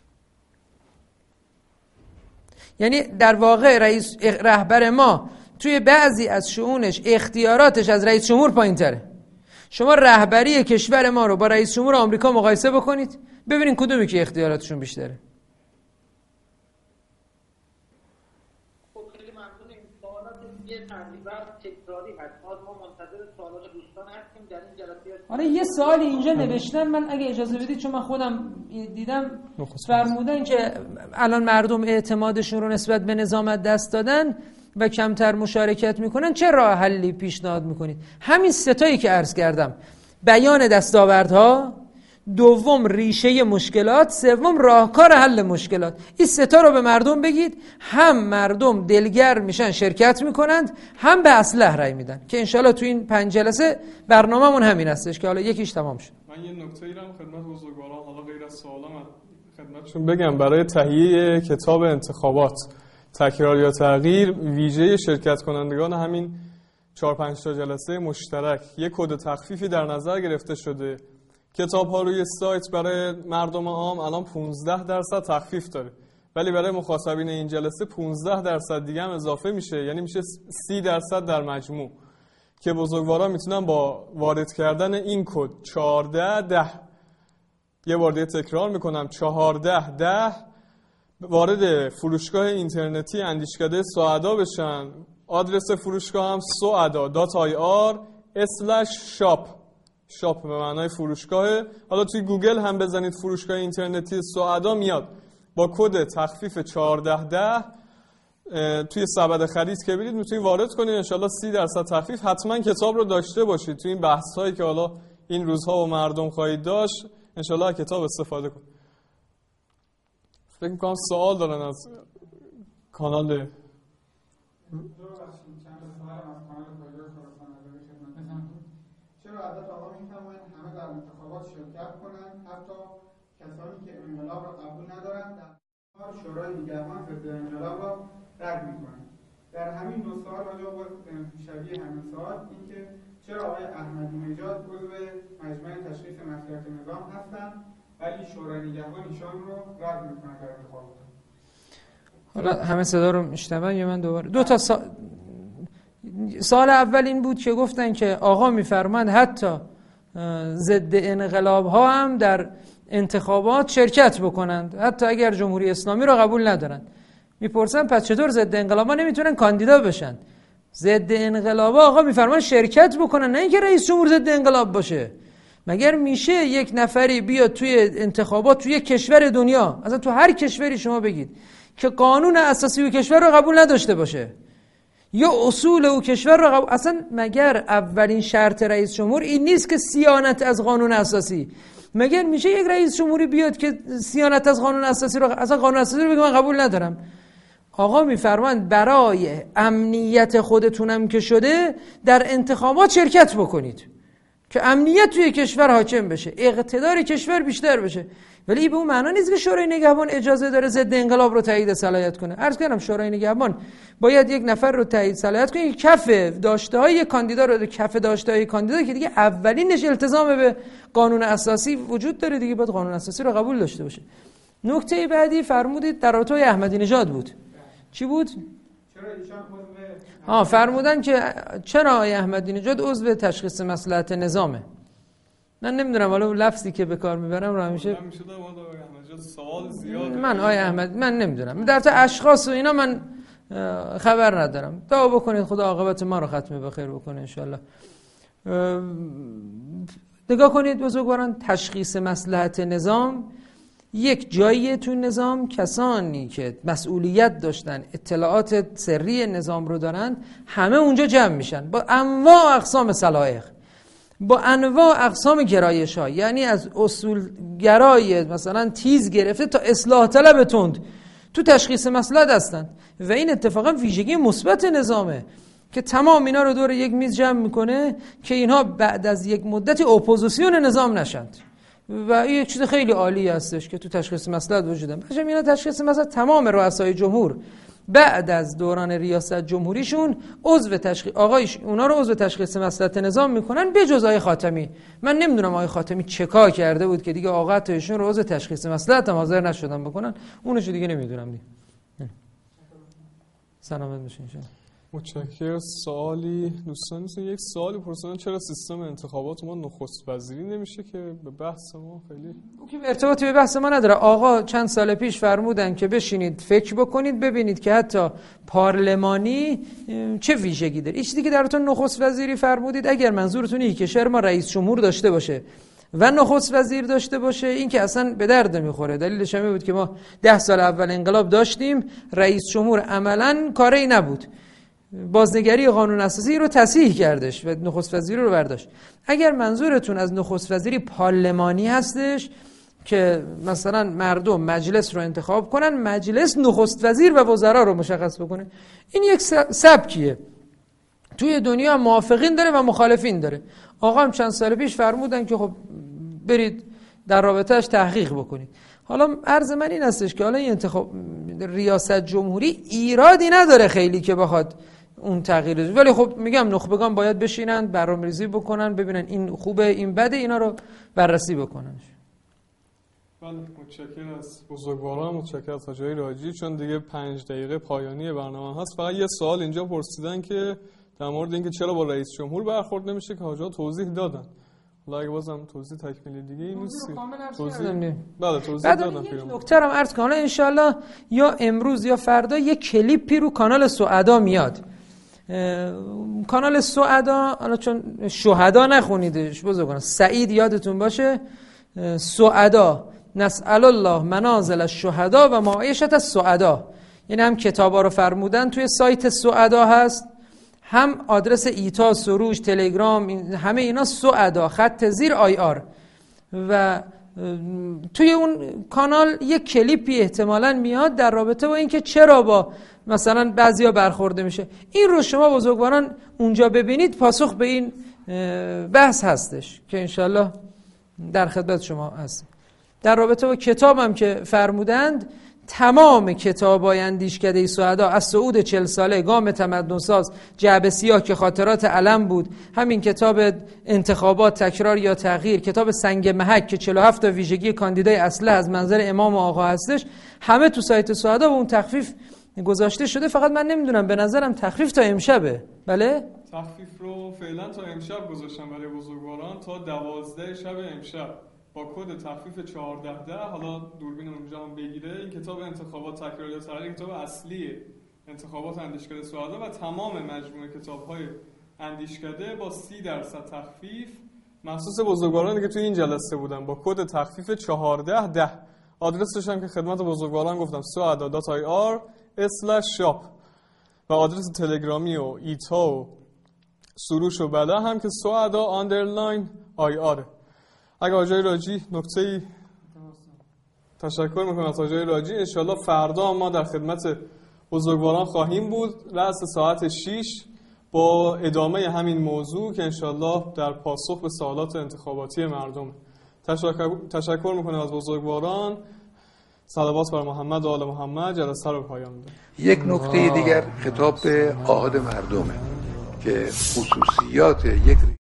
یعنی در واقع رئیس رهبر ما توی بعضی از شؤونش اختیاراتش از رئیس جمهور پایین تره. شما رهبری کشور ما رو با رئیس جمهور آمریکا مقایسه بکنید ببینید کدومی که اختیاراتشون بیشتره. خب خیلی ممنون. این سوالات یه تقریبا تکراری هست. ما منتظر سوالات دوستان هستیم در این جلسه. آره یه سوالی اینجا نوشتن، من اگه اجازه بدید چون من خودم دیدم فرمودن که الان مردم اعتمادشون رو نسبت به نظام از دست دادن و کمتر مشارکت میکنن، چه راه حلی پیشنهاد میکنید؟ همین ستایی که عرض کردم، بیان دستاوردها، دوم ریشه مشکلات، سوم راهکار حل مشکلات. این سه تا رو به مردم بگید، هم مردم دلگر میشن شرکت میکنند، هم به اصلح رأی میدن، که انشالله تو این پنج جلسه برنامه‌مون همین هستش که حالا یکیش تمام شد. من یه نکته ای رو خدمت بزرگواران، حالا غیر از سوالام خدمتشون بگم. برای تهیه کتاب انتخابات تکرار یا تغییر، ویژه شرکت کنندگان همین چهار پنج تا جلسه مشترک یک کد تخفیفی در نظر گرفته شده. کتاب ها روی سایت برای مردم عام الان پانزده درصد تخفیف داره، ولی برای مخاطبین این جلسه پانزده درصد دیگه هم اضافه میشه، یعنی میشه سی درصد در مجموع، که بزرگواران میتونن با وارد کردن این کد چهارده ده، یه بار دیگه تکرار میکنم، چهارده ده، وارد فروشگاه اینترنتی اندیشکده سعدا بشن. آدرس فروشگاه هم سعدا دات آی آر اسلش شاپ، شاپ به معنای فروشگاهه. حالا توی گوگل هم بزنید فروشگاه اینترنتی سعدا میاد. با کد تخفیف چهارده ده توی سبد خرید که برید میتونید وارد کنید، انشالله سی درصد تخفیف. حتما کتاب رو داشته باشید توی این بحث هایی که حالا این روزها و مردم خواهید داشت، انشالله کتاب استفاده کنید. فکر میکنم سوال دارن از کانال. چرا عادت آقا میفرمایند همه در انتخابات شرکت کنند، حتی کسانی که انقلاب را قبول ندارند در شورای نگهبان ضد انقلاب را رد میکنند؟ در همین دو سال راجع به شبیه همین سال این که چرا آقای احمدی نژاد عضو مجمع تشخیص مصلحت نظام هستند ولی شورای نگهبان ایشان رو رد میکنند در انتخابات؟ حالا همه صدا رو میشنون یا من دوباره دو تا سال سال اول این بود که گفتن که آقا میفرمند حتی ضد انقلاب ها هم در انتخابات شرکت بکنند، حتی اگر جمهوری اسلامی رو قبول ندارند. میپرسن پس چطور ضد انقلاب ها نمیتونن کاندیدا بشن؟ ضد انقلاب ها آقا میفرمند شرکت بکنن، نه اینکه رئیس جمهور ضد انقلاب باشه. مگر میشه یک نفری بیاد توی انتخابات توی کشور دنیا، اصلا تو هر کشوری شما بگید، که قانون اساسی و کشور رو قبول نداشته باشه یا اصول او کشور رو قبول... اصلا مگر اولین شرط رئیس جمهور این نیست که صیانت از قانون اساسی؟ مگر میشه یک رئیس جمهوری بیاد که صیانت از قانون اساسی رو، اصلا قانون اساسی رو بگه من قبول ندارم؟ آقا میفرمایند برای امنیت خودتونم که شده در انتخابات شرکت بکنید که امنیت توی کشور حاکم بشه، اقتدار کشور بیشتر بشه. ولی به اون معنا نیست که شورای نگهبان اجازه داره ضد انقلاب رو تایید صلاحیت کنه. عرض کردم شورای نگهبان باید یک نفر رو تایید صلاحیت کنه، کف داشته‌های کاندیدا رو کف داشته‌های کاندیدا که دیگه اولینش التزام به قانون اساسی وجود داره دیگه، باید قانون اساسی رو قبول داشته باشه. نکته بعدی فرمودید در رابطه احمدی نژاد بود. چی بود؟ چرا ایشان عضو آه فرمودن که چرا آقای احمدی نژاد عضو تشخیص مصلحت نظامه. من نمیدونم، حالا لفظی که به کار میبرم رو همیشه سوال زیاد. من آقای احمد من نمیدونم در تا اشخاص و اینا من خبر ندارم. دعا بکنید خدا عاقبت ما رو ختم به خیر بکنه انشالله. نگاه کنید بزرگواران، تشخیص مصلحت نظام یک جایی تو نظام کسانی که مسئولیت داشتن اطلاعات سری نظام رو دارن همه اونجا جمع میشن با انواع اقسام سلایق، با انواع اقسام گرایش ها، یعنی از اصول گرای مثلا تیز گرفته تا اصلاح طلب تند تو تشخیص مصلحت هستن. و این اتفاقا ویژگی مثبت نظامه که تمام اینا رو دور یک میز جمع میکنه که اینها بعد از یک مدت اپوزیسیون نظام نشند. و این یک چیز خیلی عالی هستش که تو تشخیص مصلحت وجود داره. بچه‌ها اینا تشخیص مصلحت تمام رؤسای جمهور بعد از دوران ریاست جمهوریشون عضو تشخیص آقایش اونا رو عضو تشخیص مصلحت نظام میکنن به جز آقای خاتمی. من نمیدونم آقای خاتمی چه کار کرده بود که دیگه آقا تایشون رو عضو تشخیص مصلحت هم حاضر نشدن بکنن، اونش دیگه نمیدونم دیگه. سلامت باشین ان متشکرم. سوالی دوستان نیست؟ یک سوالی پرسیدن چرا سیستم انتخابات ما نخست وزیری نمیشه که به بحث ما خیلی که ارتباطی به بحث ما نداره. آقا چند سال پیش فرمودن که بشینید فکر بکنید ببینید که حتی پارلمانی چه ویژگی داره. این چیزی که درتون نخست وزیری فرمودید اگر منظورتون اینه که کشور ما رئیس جمهور داشته باشه و نخست وزیر داشته باشه، این که اصلا به درد نمیخوره. دلیلش همین بود که ما ده سال اول انقلاب داشتیم، رئیس جمهور عملاً کاری نبود بازنگری قانون اساسی رو تصحیح کردش و نخست وزیری رو برداشت. اگر منظورتون از نخست وزیری پارلمانی هستش که مثلا مردم مجلس رو انتخاب کنن، مجلس نخست وزیر و وزرا رو مشخص بکنه، این یک سبکیه. توی دنیا موافقین داره و مخالفین داره. آقا هم چند سال پیش فرمودن که خب برید در رابطهش تحقیق بکنید. حالا عرض من این هستش که حالا این انتخاب ریاست جمهوری ایرادی نداره خیلی که بخواد اون تغییر، ولی خب میگم نخبگان باید بشینن برنامه‌ریزی بکنن، ببینن این خوبه این بده، اینا رو بررسی بکنن. بله، متشکرم از بزرگواران، متشکرم از حاجی راجی. چون دیگه پنج دقیقه پایانی برنامه هست، فقط یه سوال اینجا پرسیدن که در مورد اینکه چرا با رئیس جمهور برخورد نمیشه که حاجی توضیح دادن. حالا اگه بازم توضیح تکمیلی دیگه این نیست. توضیح بله توضیح دادم. یک نکته رو عرض کنم، ان شاءالله یا امروز یا فردا یه کلیپی رو کانال سعدا میاد. کانال سعدا، حالا چون شهدا نخونیدش بزرگان، سعید یادتون باشه، سعدا نسأل الله منازل الشهدا و معایشت السعدا، یعنی هم کتابا رو فرمودن توی سایت سعدا هست، هم آدرس ایتا، سروش، تلگرام، همه اینا سعدا خط زیر آی آر. و توی اون کانال یک کلیپی احتمالاً میاد در رابطه با اینکه چرا با مثلا بعضیا برخورده میشه. این رو شما بزرگواران اونجا ببینید، پاسخ به این بحث هستش که انشالله در خدمت شما هست. در رابطه با کتابم که فرمودند، تمام کتابای اندیشکده سعدا از صعود چهل ساله، گام تمدن‌ساز، جعبه سیاه که خاطرات علم بود، همین کتاب انتخابات تکرار یا تغییر، کتاب سنگ محک که چهل و هفت تا ویژگی کاندیدای اصله از منظر امام و آقا هستش، همه تو سایت سعدا و اون تخفیف گذاشته شده. فقط من نمیدونم، به نظرم تخفیف تا امشبه. بله؟ تخفیف رو فعلا تا امشب گذاشتم برای بزرگواران، تا دوازده شب امشب با کد تخفیف چهارده ده. حالا دوربین اونجا هم بگیره، این کتاب انتخابات تکرار یا تغییر کتاب اصلی انتخابات اندیشکده سعدا و تمام مجموعه کتاب‌های اندیشکده با سی درصد تخفیف مخصوص بزرگوارانی که توی این جلسه بودن با کد تخفیف چهارده ده. آدرسش هم که خدمت بزرگواران گفتم سعدا دات آی آر اسلش شاپ و آدرس تلگرامی و ایتا و سروش و بله هم که سعدا آندرلاین آی آر. اگه آجای راجی نکته‌ای تشکر میکنم از آجای راجی. انشالله فردا ما در خدمت بزرگواران خواهیم بود رأس ساعت شش با ادامه همین موضوع که انشالله در پاسخ به سوالات انتخاباتی مردم. تشکر, تشکر میکنم از بزرگواران. صلوات بر محمد و آل محمد. جلسه رو پایان میدم. یک نکته دیگر خطاب به آحاد مردمه که خصوصیات یک